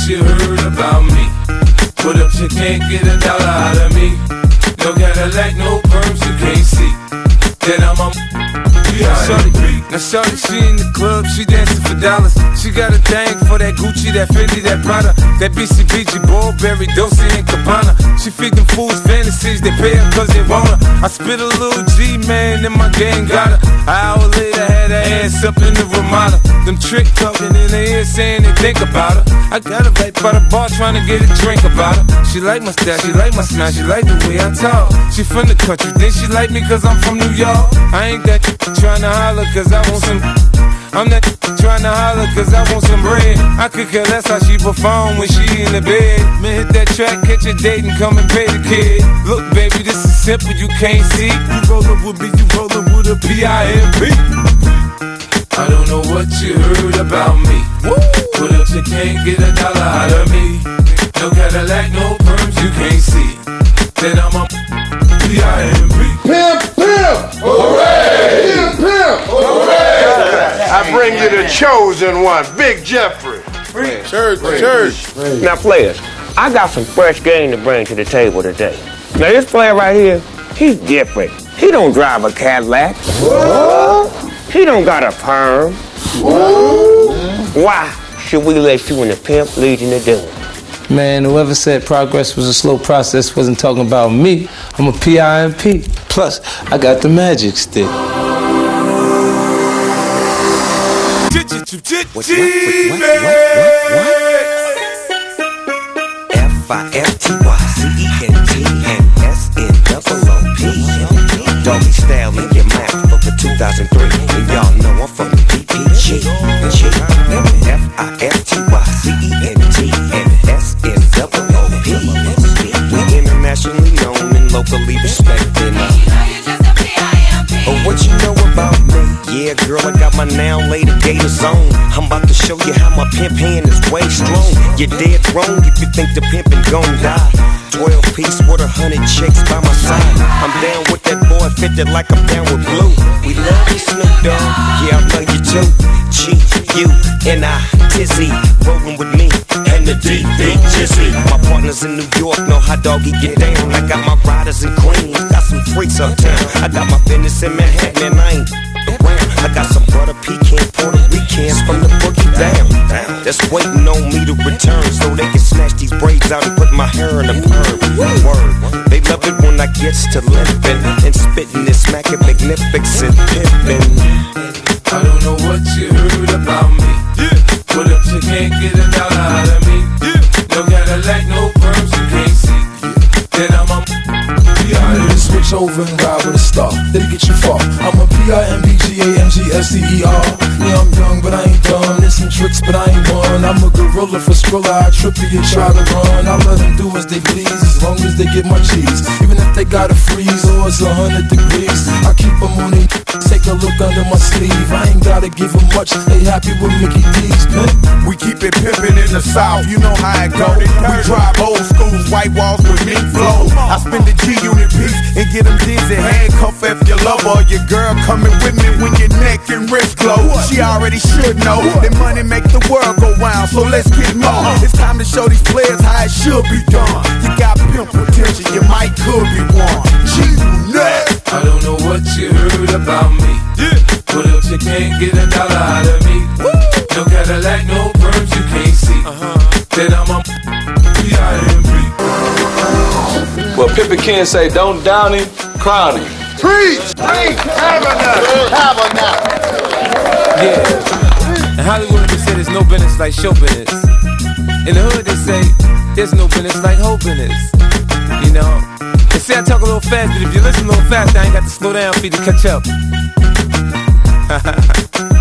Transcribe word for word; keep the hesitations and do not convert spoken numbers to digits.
you heard about me. What up, you can't get a dollar out of me. No Cadillac, no perms, you can't see. Then I'm a Shorty, now shorty, she in the club, she dancing for dollars. She got a thing for that Gucci, that Fendi, that Prada, that B C B G, Burberry, Dolce and Gabbana. She feed them fools fantasies, they pay her cause they want her. I spit a little G, man, and my gang got her. An hour later, had her ass up in the Ramada. Them trick talking in her ear saying they think about her. I got her right by the bar trying to get a drink about her. She like my style, she like my smile, she like the way I talk. She from the country, then she like me cause I'm from New York. I ain't that tryna holler cause I want some. I'm not tryna holler cause I want some bread. I could care less how she perform when she in the bed. Man, hit that track, catch a date and come and pay the kid. Look baby, this is simple, you can't see. You rollin' with me, you rollin' with a P I M P. I don't know what you heard about me. Woo! But if you can't get a dollar out of me, no Cadillac, no perms, you can't see. Then I'm a P I M P. Pimp, pimp! Hooray! Pimp, pimp! Hooray! I bring you the chosen one, Big Jeffrey. Church, church. Now, players, I got some fresh game to bring to the table today. Now, this player right here, he's different. He don't drive a Cadillac. What? He don't got a perm. What? Why should we let you and the pimp lead in the doing? Man, whoever said progress was a slow process wasn't talking about me. I'm a P I M P. Plus, I got the magic stick. What, what, what, what, what, what? F I F T Y C E N T and S N O O P. Doggy style in your mouth for the two thousand three. And y'all know I'm from the B P G. F I F T Y C E N T and S N O O P. We internationally known and locally respected. Oh, what you know about me? Yeah, girl, I got my now later gators on. I'm about to show you how my pimp hand is way strong. You're dead wrong if you think the pimpin' gon' die. Twelve piece with a hundred chicks by my side. I'm down with that boy, fifty like I'm down with Blue. We love you, Snoop Dogg. Yeah, I love you too. G U N I Tizzy, rollin' with me and the D B Jizzy. My partners in New York know how doggy get down. I got my riders in Queens, got some freaks uptown. I got my business in Manhattan and I ain't around. I got some brother pecan Puerto Ricans from the boogie down. That's waiting on me to return so they can snatch these braids out and put my hair in a perm. Word, they love it when I gets to limping and spitting this smacking magnificent pimping. I don't know what you heard about me. But if you can't get a dollar out of me, no Cadillac, no perms, you can't see. Then I'm a P I M P. Switch over and ride with a star, that'll get you far. I'm a P I M P G A M G S T E R. Yeah, I'm young, but I ain't dumb. There's some tricks, but I ain't one. I'm a gorilla for Skrilla, I trip you and try to run. I let them do as they please, as long as they get my cheese. Even if they gotta freeze or it's a hundred degrees, I keep them on their take a look under my sleeve. I ain't gotta give them much, they happy with Mickey D's, man. We keep it pimpin' in the South, you know how it go. We drive old schools, white walls with mink flow. I spend the G-Unit piece and get them dizzy. Handcuff if your lover or your girl coming with me when your neck and wrist glow. She already should know that money make the world go round, so let's get more. It's time to show these players how it should be done. You got pimp potential, you might could be one. G-Unit. I don't know what you heard about me. But if you can't get a dollar out of me, no Cadillac, no perms, you can't see. Then I'm a P I M P. Well, Pippin Ken say, don't down him, crown him. Preach! Preach! Have enough! Have enough! Yeah. In Hollywood, they say there's no business like show business. In the hood, they say there's no business like hoe business. You know? They say I talk a little fast, but if you listen a little fast, I ain't got to slow down for you to catch up.